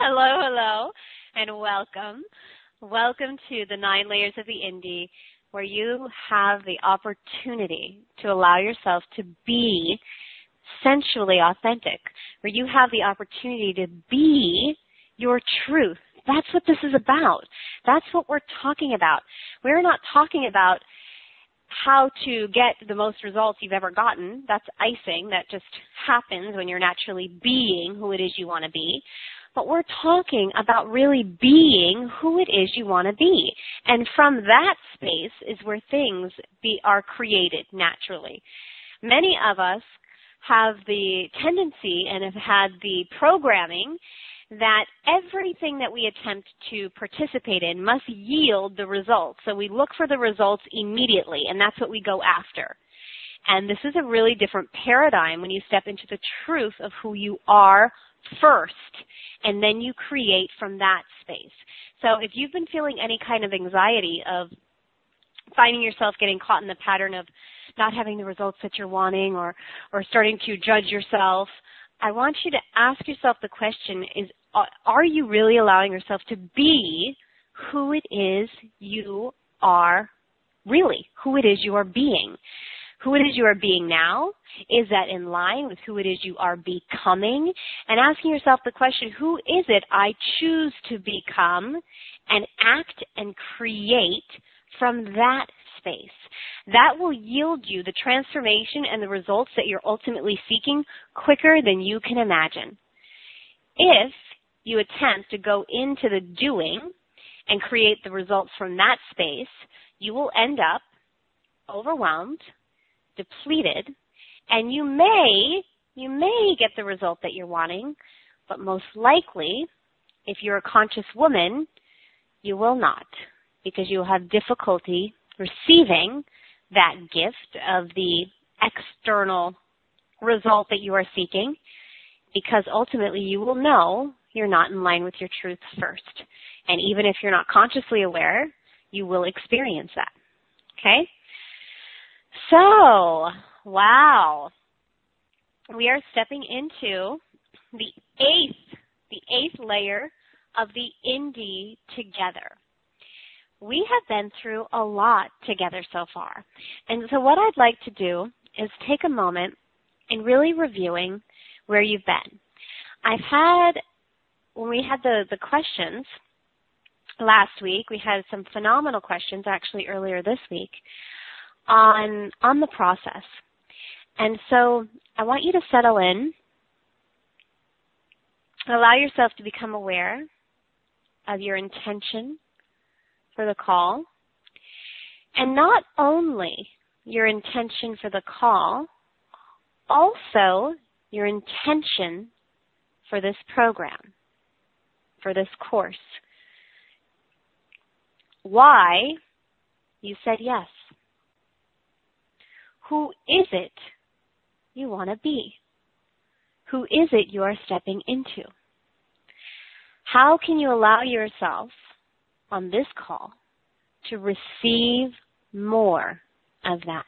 Hello, hello, and welcome. Welcome to the 9 Layers of the Indie, where you have the opportunity to allow yourself to be sensually authentic, where you have the opportunity to be your truth. That's what this is about. That's what we're talking about. We're not talking about how to get the most results you've ever gotten. That's icing. That just happens when you're naturally being who it is you want to be. But we're talking about really being who it is you want to be. And from that space is where things are created naturally. Many of us have the tendency and have had the programming that everything that we attempt to participate in must yield the results. So we look for the results immediately, and that's what we go after. And this is a really different paradigm when you step into the truth of who you are first, and then you create from that space. So if you've been feeling any kind of anxiety of finding yourself getting caught in the pattern of not having the results that you're wanting or starting to judge yourself, I want you to ask yourself the question are you really allowing yourself to be who it is you are really, who it is you are being? Who it is you are being now? Is that in line with who it is you are becoming? And asking yourself the question, who is it I choose to become and act and create from that space? That will yield you the transformation and the results that you're ultimately seeking quicker than you can imagine. If you attempt to go into the doing and create the results from that space, you will end up overwhelmed, depleted, and you may get the result that you're wanting, but most likely, if you're a conscious woman, you will not, because you'll have difficulty receiving that gift of the external result that you are seeking, because ultimately you will know you're not in line with your truth first. And even if you're not consciously aware, you will experience that. Okay? So, wow. We are stepping into the eighth layer of the Indie together. We have been through a lot together so far. And so what I'd like to do is take a moment and really reviewing where you've been. When we had the questions last week, we had some phenomenal questions actually earlier this week on the process. And so I want you to settle in, allow yourself to become aware of your intention for the call, and not only your intention for the call, also your intention for this program, for this course. Why you said yes. Who is it you want to be? Who is it you are stepping into? How can you allow yourself on this call to receive more of that?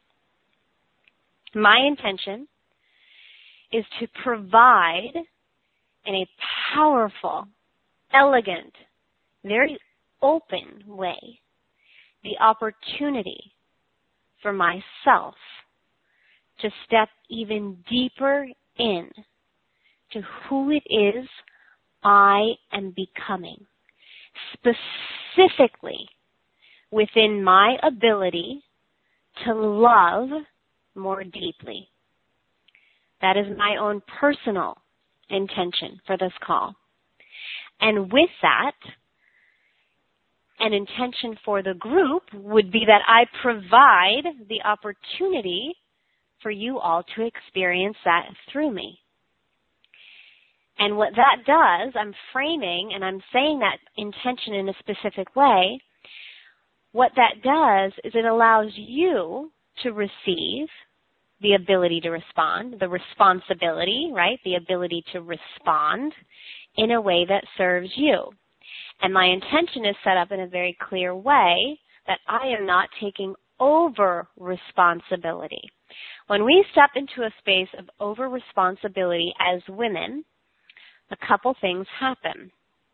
My intention is to provide in a powerful, elegant, very open way the opportunity for myself to step even deeper in to who it is I am becoming, specifically within my ability to love more deeply. That is my own personal intention for this call. And with that, an intention for the group would be that I provide the opportunity for you all to experience that through me. And what that does, I'm framing and I'm saying that intention in a specific way. What that does is it allows you to receive the ability to respond, the responsibility, right? The ability to respond in a way that serves you. And my intention is set up in a very clear way that I am not taking over responsibility. When we step into a space of over responsibility as women, a couple things happen.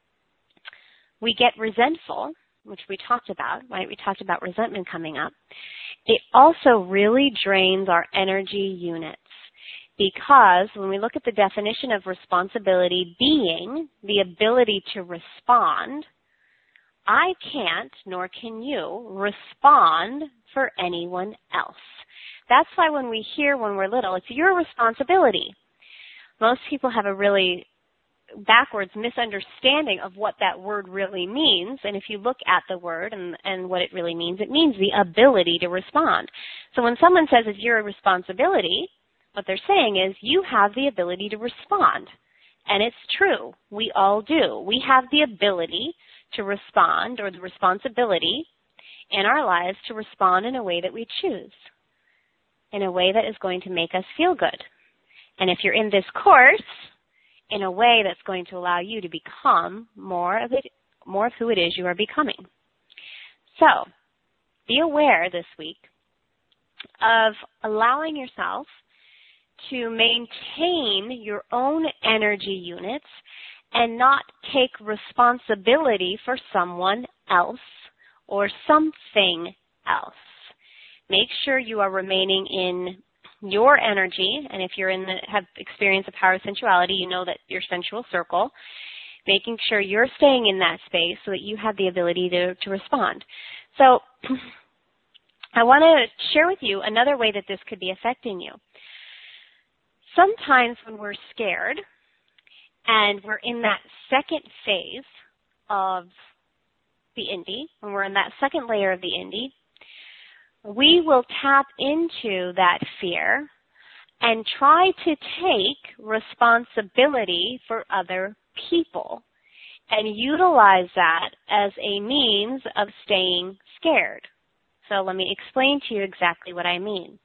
We get resentful, which we talked about, right? We talked about resentment coming up. It also really drains our energy units, because when we look at the definition of responsibility being the ability to respond, I can't, nor can you, respond for anyone else. That's why when we hear when we're little, it's your responsibility. Most people have a really backwards misunderstanding of what that word really means. And if you look at the word and what it really means, it means the ability to respond. So when someone says it's your responsibility, what they're saying is you have the ability to respond. And it's true. We all do. We have the ability to respond, or the responsibility in our lives to respond in a way that we choose, in a way that is going to make us feel good. And if you're in this course, in a way that's going to allow you to become more of who it is you are becoming. So, be aware this week of allowing yourself to maintain your own energy units and not take responsibility for someone else or something else. Make sure you are remaining in your energy, and if you're have experienced the power of sensuality, you know that your sensual circle, making sure you're staying in that space so that you have the ability to respond. So I want to share with you another way that this could be affecting you. Sometimes when we're scared and we're in that second phase of the Indi, when we're in that second layer of the Indi, we will tap into that fear and try to take responsibility for other people and utilize that as a means of staying scared. So let me explain to you exactly what I mean.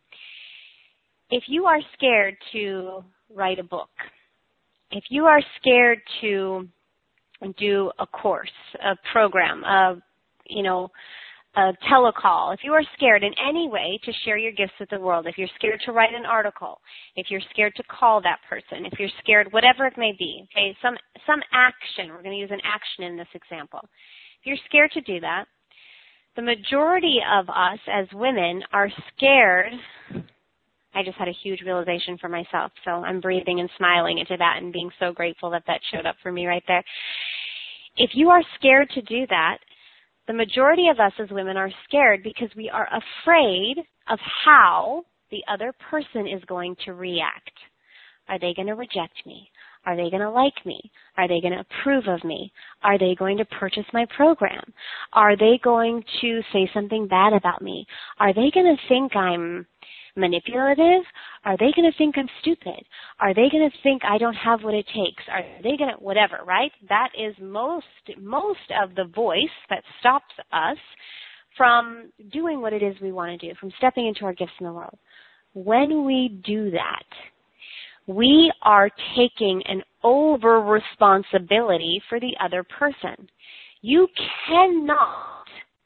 If you are scared to write a book, if you are scared to do a course, a program, a telecall, if you are scared in any way to share your gifts with the world, if you're scared to write an article, if you're scared to call that person, if you're scared, whatever it may be, okay, some action, we're going to use an action in this example. If you're scared to do that, the majority of us as women are scared. I just had a huge realization for myself, so I'm breathing and smiling into that and being so grateful that that showed up for me right there. If you are scared to do that, the majority of us as women are scared because we are afraid of how the other person is going to react. Are they going to reject me? Are they going to like me? Are they going to approve of me? Are they going to purchase my program? Are they going to say something bad about me? Are they going to think I'm manipulative? Are they going to think I'm stupid? Are they going to think I don't have what it takes? Are they going to, whatever, right? That is most of the voice that stops us from doing what it is we want to do, from stepping into our gifts in the world. When we do that, we are taking an over responsibility for the other person. You cannot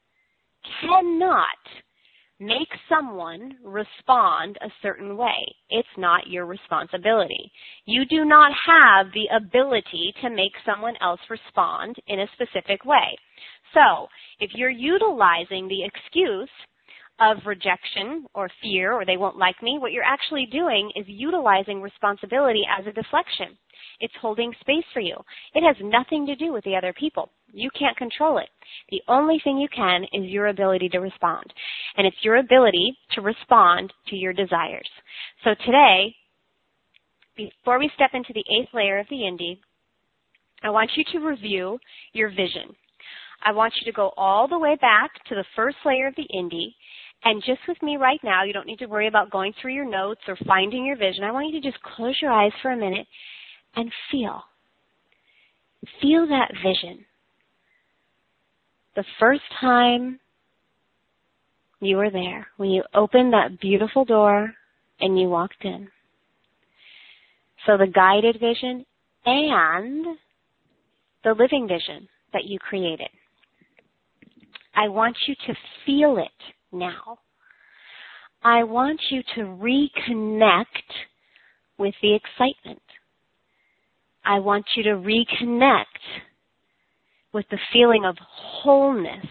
make someone respond a certain way. It's not your responsibility. You do not have the ability to make someone else respond in a specific way. So, if you're utilizing the excuse of rejection or fear or they won't like me, what you're actually doing is utilizing responsibility as a deflection. It's holding space for you. It has nothing to do with the other people. You can't control it. The only thing you can is your ability to respond. And it's your ability to respond to your desires. So today, before we step into the 8th layer of the Indi, I want you to review your vision. I want you to go all the way back to the 1st layer of the Indi. And just with me right now, you don't need to worry about going through your notes or finding your vision. I want you to just close your eyes for a minute and feel. Feel that vision. The first time you were there, when you opened that beautiful door and you walked in. So the guided vision and the living vision that you created. I want you to feel it now. I want you to reconnect with the excitement. I want you to reconnect with the feeling of wholeness.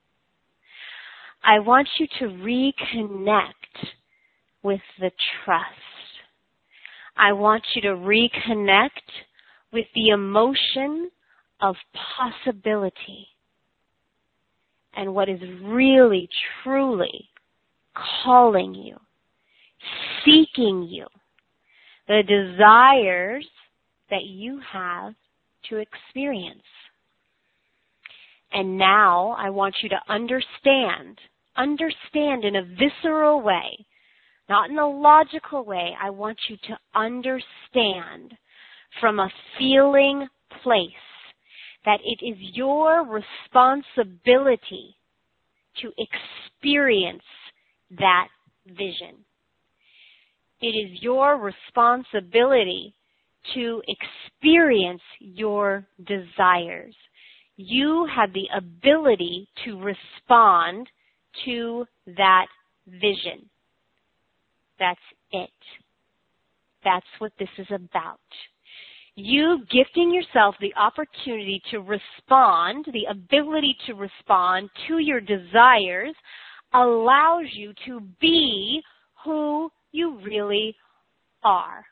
I want you to reconnect with the trust. I want you to reconnect with the emotion of possibility and what is really, truly calling you, seeking you, the desires that you have to experience. And now I want you to understand in a visceral way, not in a logical way. I want you to understand from a feeling place that it is your responsibility to experience that vision. It is your responsibility to experience your desires. You have the ability to respond to that vision. That's it. That's what this is about. You gifting yourself the opportunity to respond, the ability to respond to your desires, allows you to be who you really are.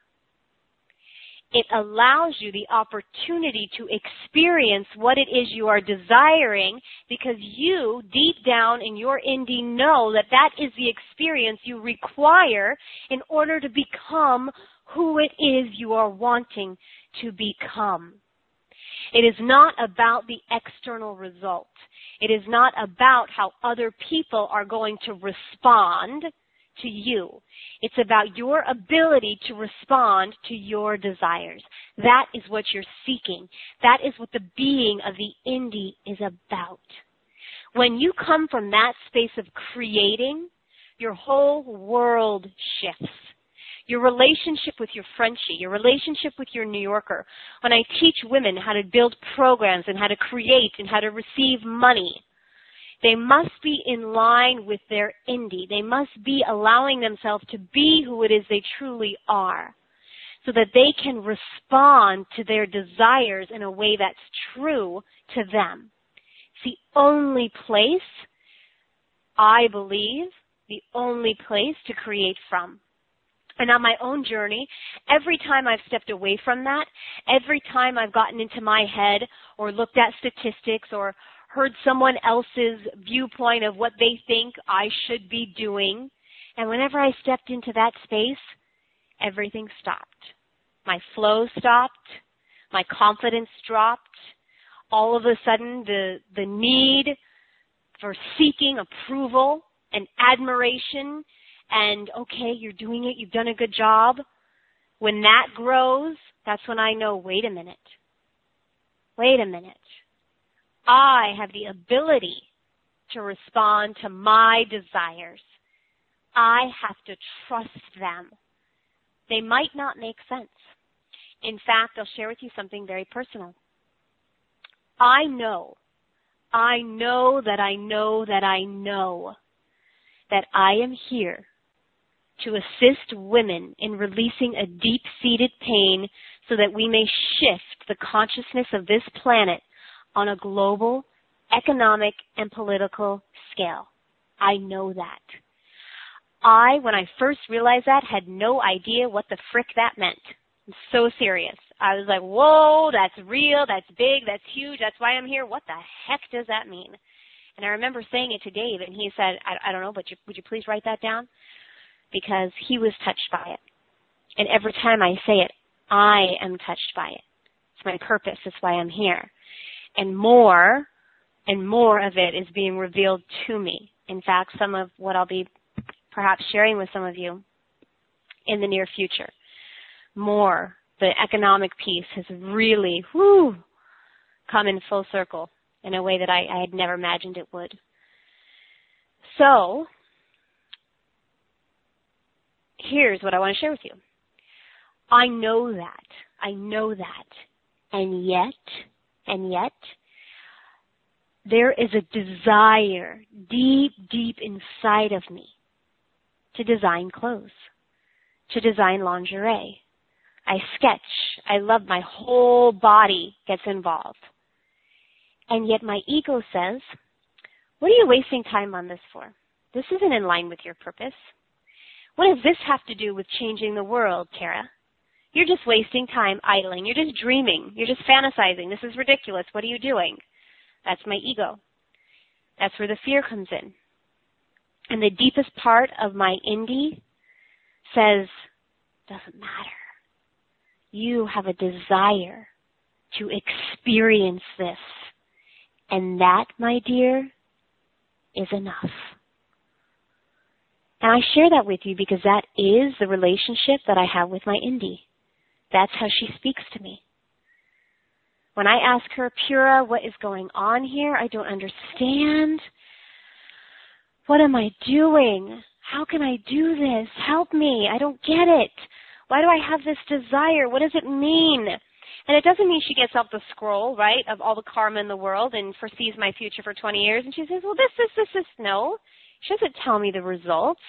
It allows you the opportunity to experience what it is you are desiring, because you, deep down in your indie, know that that is the experience you require in order to become who it is you are wanting to become. It is not about the external result. It is not about how other people are going to respond to you. It's about your ability to respond to your desires. That is what you're seeking. That is what the being of the indie is about. When you come from that space of creating, your whole world shifts. Your relationship with your Frenchie, your relationship with your New Yorker. When I teach women how to build programs and how to create and how to receive money, they must be in line with their indie. They must be allowing themselves to be who it is they truly are, so that they can respond to their desires in a way that's true to them. It's the only place, I believe, the only place to create from. And on my own journey, every time I've stepped away from that, every time I've gotten into my head or looked at statistics or heard someone else's viewpoint of what they think I should be doing, and whenever I stepped into that space, everything stopped. My flow stopped. My confidence dropped. All of a sudden, the need for seeking approval and admiration and, okay, you're doing it, you've done a good job. When that grows, that's when I know, wait a minute. I have the ability to respond to my desires. I have to trust them. They might not make sense. In fact, I'll share with you something very personal. I know that I am here to assist women in releasing a deep-seated pain so that we may shift the consciousness of this planet on a global, economic, and political scale. I know that. When I first realized that, had no idea what the frick that meant. I'm so serious. I was like, whoa, that's real, that's big, that's huge, that's why I'm here. What the heck does that mean? And I remember saying it to Dave, and he said, I don't know, but would you please write that down? Because he was touched by it. And every time I say it, I am touched by it. It's my purpose. It's why I'm here. And more of it is being revealed to me. In fact, some of what I'll be perhaps sharing with some of you in the near future. More. The economic piece has really come in full circle in a way that I had never imagined it would. So, here's what I want to share with you. I know that. And yet, there is a desire deep, deep inside of me to design clothes, to design lingerie, I sketch. I love my whole body gets involved. And yet my ego says, what are you wasting time on this for? This isn't in line with your purpose. What does this have to do with changing the world, Tara? You're just wasting time idling. You're just dreaming. You're just fantasizing. This is ridiculous. What are you doing? That's my ego. That's where the fear comes in. And the deepest part of my indie says, doesn't matter. You have a desire to experience this. And that, my dear, is enough. And I share that with you because that is the relationship that I have with my indie. That's how she speaks to me. When I ask her, Pura, what is going on here? I don't understand. What am I doing? How can I do this? Help me. I don't get it. Why do I have this desire? What does it mean? And it doesn't mean she gets off the scroll, right, of all the karma in the world and foresees my future for 20 years. And she says, well, this. No. She doesn't tell me the results.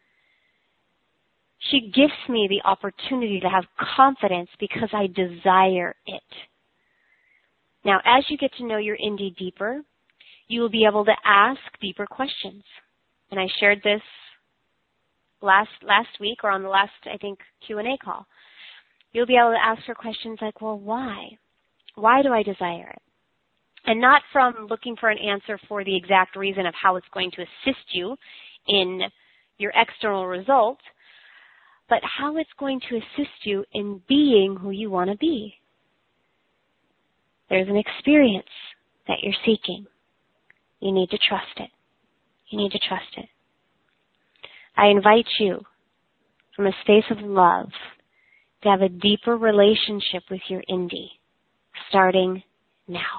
She gives me the opportunity to have confidence because I desire it. Now, as you get to know your indie deeper, you will be able to ask deeper questions. And I shared this last week or on the last, I think, Q&A call. You'll be able to ask her questions like, well, why? Why do I desire it? And not from looking for an answer for the exact reason of how it's going to assist you in your external result, but how it's going to assist you in being who you want to be. There's an experience that you're seeking. You need to trust it. You need to trust it. I invite you from a space of love to have a deeper relationship with your indie, starting now.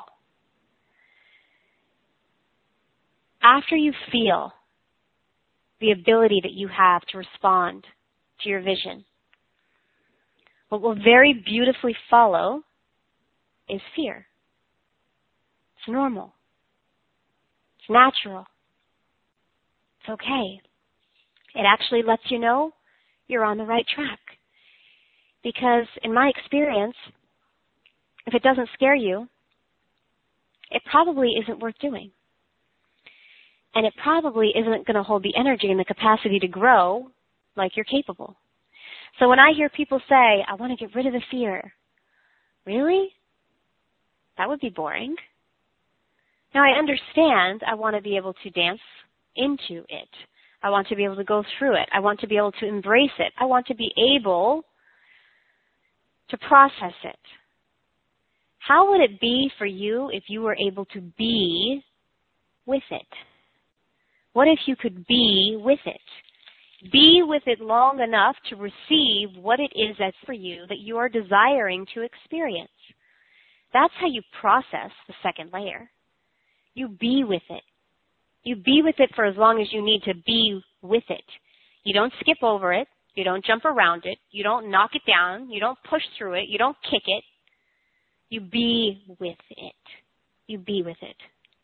After you feel the ability that you have to respond to your vision, what will very beautifully follow is fear. It's normal. It's natural. It's okay. It actually lets you know you're on the right track. Because in my experience, if it doesn't scare you, it probably isn't worth doing. And it probably isn't going to hold the energy and the capacity to grow like you're capable. So when I hear people say, I want to get rid of the fear, really? That would be boring. Now I understand I want to be able to dance into it. I want to be able to go through it. I want to be able to embrace it. I want to be able to process it. How would it be for you if you were able to be with it? What if you could be with it? Be with it long enough to receive what it is that's for you that you are desiring to experience. That's how you process the second layer. You be with it. You be with it for as long as you need to be with it. You don't skip over it. You don't jump around it. You don't knock it down. You don't push through it. You don't kick it. You be with it. You be with it.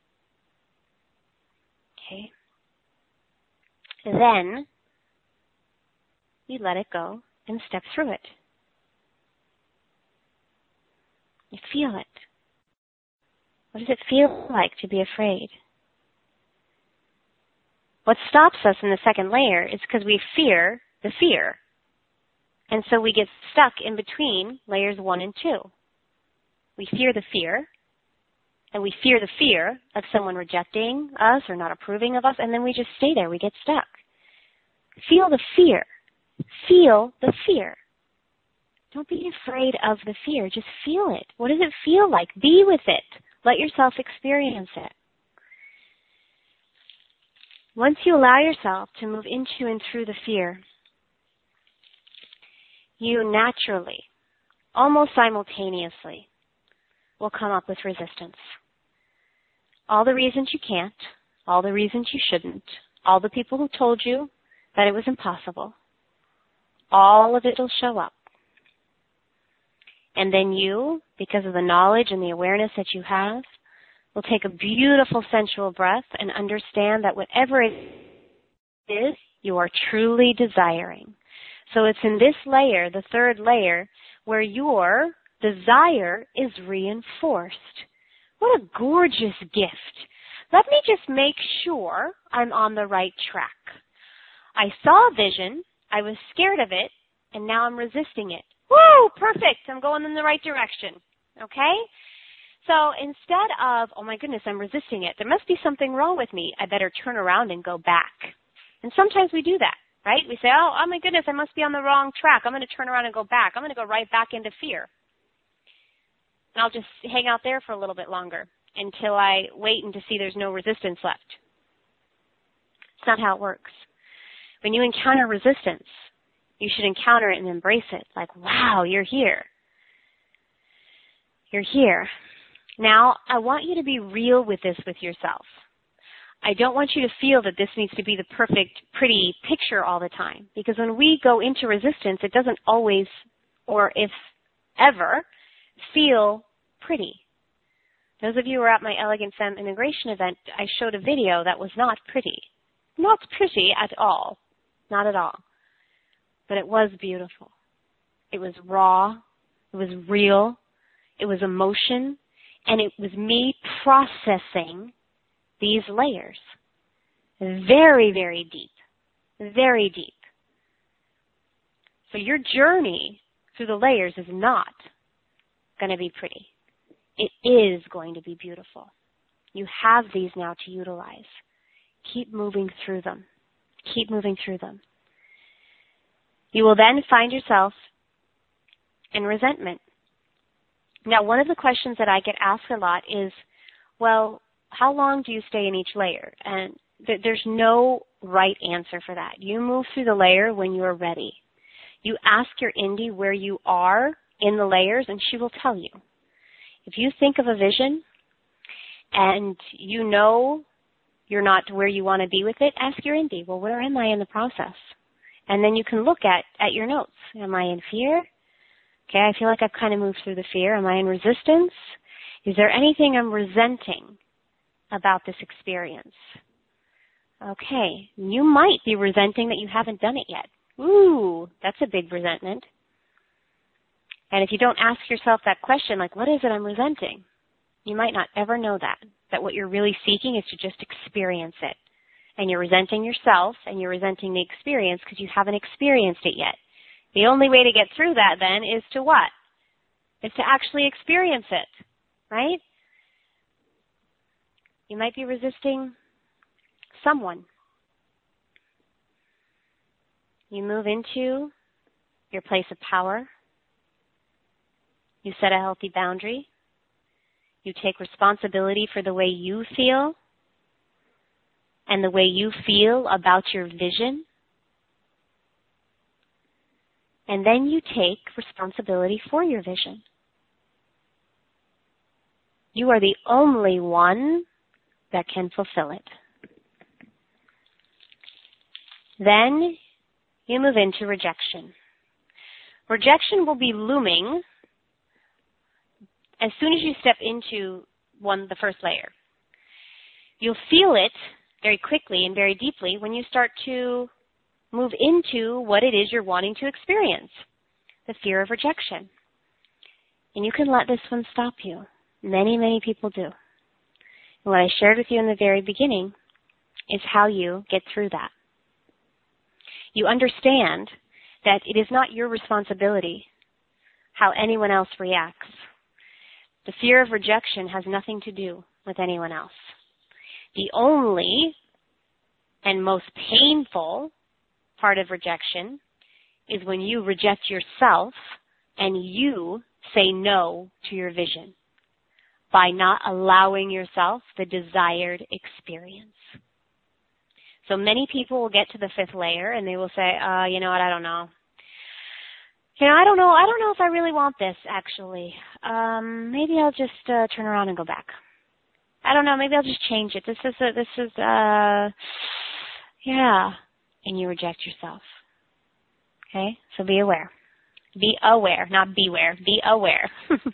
Okay? Then you let it go and step through it. You feel it. What does it feel like to be afraid? What stops us in the second layer is because we fear the fear. And so we get stuck in between layers 1 and 2. We fear the fear, and we fear the fear of someone rejecting us or not approving of us, and then we just stay there. We get stuck. Feel the fear. Feel the fear. Don't be afraid of the fear. Just feel it. What does it feel like? Be with it. Let yourself experience it. Once you allow yourself to move into and through the fear, you naturally, almost simultaneously, will come up with resistance. All the reasons you can't, all the reasons you shouldn't, all the people who told you that it was impossible, all of it will show up. And then you, because of the knowledge and the awareness that you have, will take a beautiful sensual breath and understand that whatever it is, you are truly desiring. So it's in this layer, the third layer, where your desire is reinforced. What a gorgeous gift. Let me just make sure I'm on the right track. I saw a vision, I was scared of it, and now I'm resisting it. Woo, perfect, I'm going in the right direction, okay? So instead of, oh my goodness, I'm resisting it, there must be something wrong with me, I better turn around and go back. And sometimes we do that, right? We say, oh my goodness, I must be on the wrong track, I'm going to turn around and go back. I'm going to go right back into fear. And I'll just hang out there for a little bit longer until I wait and to see there's no resistance left. It's not how it works. When you encounter resistance, you should encounter it and embrace it. Like, wow, you're here. You're here. Now, I want you to be real with this with yourself. I don't want you to feel that this needs to be the perfect, pretty picture all the time. Because when we go into resistance, it doesn't always, or if ever, feel pretty. Those of you who were at my Elegant Femme Integration event, I showed a video that was not pretty. Not pretty at all. Not at all. But it was beautiful. It was raw. It was real. It was emotion. And it was me processing these layers. Very, very deep. Very deep. So your journey through the layers is not going to be pretty. It is going to be beautiful. You have these now to utilize. Keep moving through them. Keep moving through them. You will then find yourself in resentment. Now, one of the questions that I get asked a lot is, well, how long do you stay in each layer? And there's no right answer for that. You move through the layer when you are ready. You ask your Indi where you are in the layers, and she will tell you. If you think of a vision and you know you're not where you want to be with it, ask your Indi, well, where am I in the process? And then you can look at your notes. Am I in fear? Okay, I feel like I've kind of moved through the fear. Am I in resistance? Is there anything I'm resenting about this experience? Okay, you might be resenting that you haven't done it yet. Ooh, that's a big resentment. And if you don't ask yourself that question, like, what is it I'm resenting? You might not ever know that what you're really seeking is to just experience it. And you're resenting yourself and you're resenting the experience because you haven't experienced it yet. The only way to get through that then is to what? Is to actually experience it, right? You might be resisting someone. You move into your place of power. You set a healthy boundary. You take responsibility for the way you feel and the way you feel about your vision. And then you take responsibility for your vision. You are the only one that can fulfill it. Then you move into rejection. Rejection will be looming as soon as you step into the first layer. You'll feel it very quickly and very deeply when you start to move into what it is you're wanting to experience, the fear of rejection. And you can let this one stop you. Many, many people do. And what I shared with you in the very beginning is how you get through that. You understand that it is not your responsibility how anyone else reacts. The fear of rejection has nothing to do with anyone else. The only and most painful part of rejection is when you reject yourself and you say no to your vision by not allowing yourself the desired experience. So many people will get to the fifth layer and they will say, you know what, I don't know. I don't know if I really want this, actually. Maybe I'll just turn around and go back. I don't know, maybe I'll just change it. And you reject yourself. Okay? So be aware. Be aware, not beware. Be aware.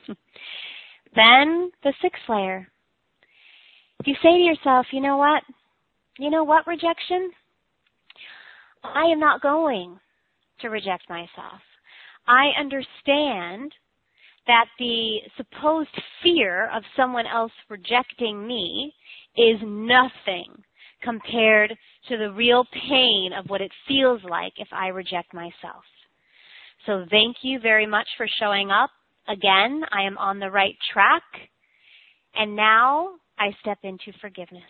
Then the sixth layer. If you say to yourself, you know what, rejection? I am not going to reject myself. I understand that the supposed fear of someone else rejecting me is nothing compared to the real pain of what it feels like if I reject myself. So thank you very much for showing up. Again, I am on the right track. And now I step into forgiveness.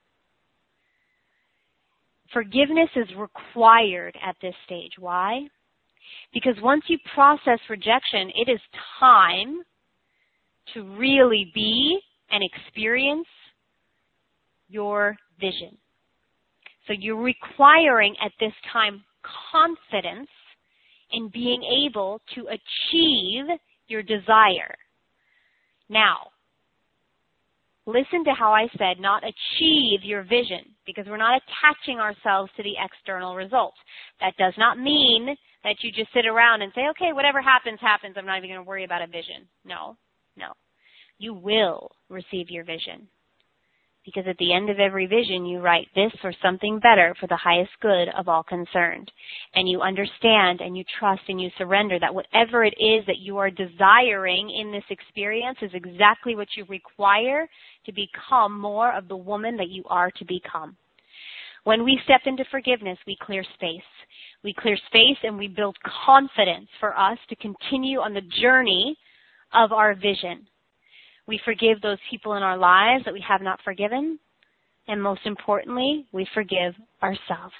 Forgiveness is required at this stage. Why? Because once you process rejection, it is time to really be and experience your vision. So you're requiring at this time confidence in being able to achieve your desire. Now, listen to how I said not achieve your vision, because we're not attaching ourselves to the external result. That does not mean that you just sit around and say, okay, whatever happens, happens. I'm not even going to worry about a vision. No. You will receive your vision. Because at the end of every vision, you write this or something better for the highest good of all concerned. And you understand and you trust and you surrender that whatever it is that you are desiring in this experience is exactly what you require to become more of the woman that you are to become. When we step into forgiveness, we clear space. We clear space and we build confidence for us to continue on the journey of our vision. We forgive those people in our lives that we have not forgiven. And most importantly, we forgive ourselves.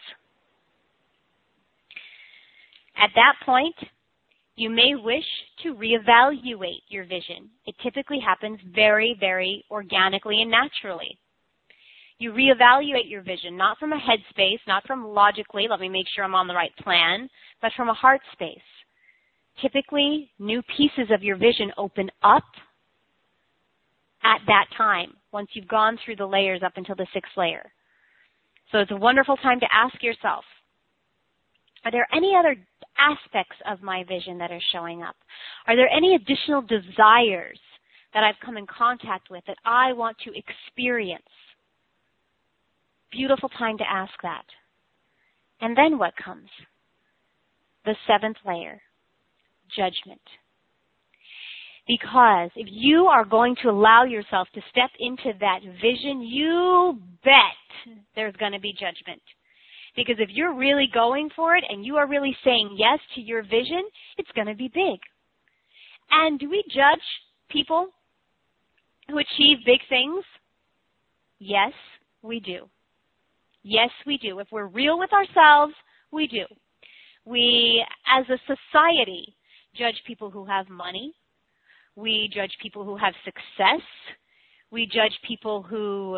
At that point, you may wish to reevaluate your vision. It typically happens very, very organically and naturally. You reevaluate your vision, not from a head space, not from logically, let me make sure I'm on the right plan, but from a heart space. Typically, new pieces of your vision open up at that time, once you've gone through the layers up until the 6th layer. So it's a wonderful time to ask yourself, are there any other aspects of my vision that are showing up? Are there any additional desires that I've come in contact with that I want to experience? Beautiful time to ask that. And then what comes? The 7th layer, judgment. Because if you are going to allow yourself to step into that vision, you bet there's going to be judgment. Because if you're really going for it and you are really saying yes to your vision, it's going to be big. And do we judge people who achieve big things? Yes, we do. Yes, we do. If we're real with ourselves, we do. We, as a society, judge people who have money. We judge people who have success. We judge people who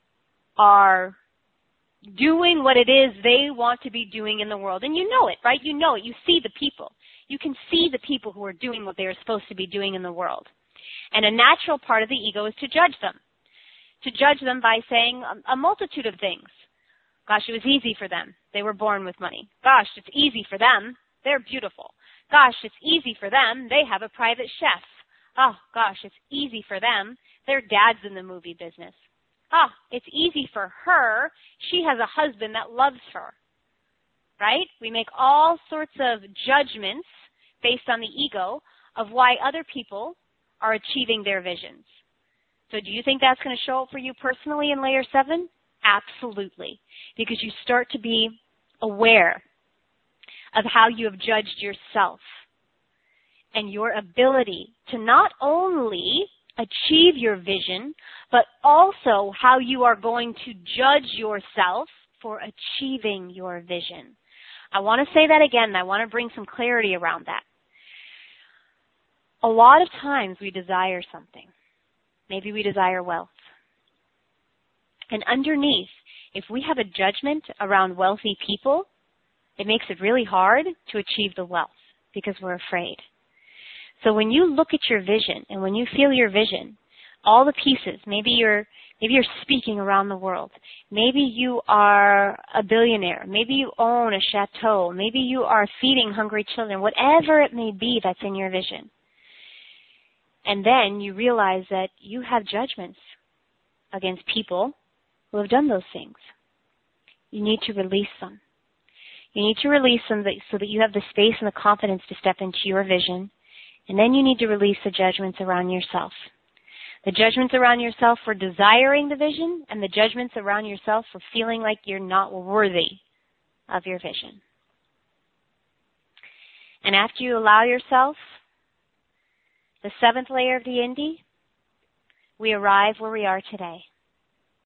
are doing what it is they want to be doing in the world. And you know it, right? You know it. You see the people. You can see the people who are doing what they are supposed to be doing in the world. And a natural part of the ego is to judge them. To judge them by saying a multitude of things. Gosh, it was easy for them. They were born with money. Gosh, it's easy for them. They're beautiful. Gosh, it's easy for them. They have a private chef. Oh, gosh, it's easy for them. Their dad's in the movie business. Oh, it's easy for her. She has a husband that loves her. Right? We make all sorts of judgments based on the ego of why other people are achieving their visions. So do you think that's going to show up for you personally in layer 7? Absolutely. Because you start to be aware of how you have judged yourself and your ability to not only achieve your vision, but also how you are going to judge yourself for achieving your vision. I want to say that again, and I want to bring some clarity around that. A lot of times we desire something. Maybe we desire wealth. And underneath, if we have a judgment around wealthy people, it makes it really hard to achieve the wealth because we're afraid. So when you look at your vision and when you feel your vision, all the pieces, maybe you're speaking around the world. Maybe you are a billionaire. Maybe you own a chateau. Maybe you are feeding hungry children. Whatever it may be that's in your vision. And then you realize that you have judgments against people who have done those things. You need to release them. You need to release them so that you have the space and the confidence to step into your vision. And then you need to release the judgments around yourself. The judgments around yourself for desiring the vision, and the judgments around yourself for feeling like you're not worthy of your vision. And after you allow yourself, the seventh layer of the Indi, we arrive where we are today.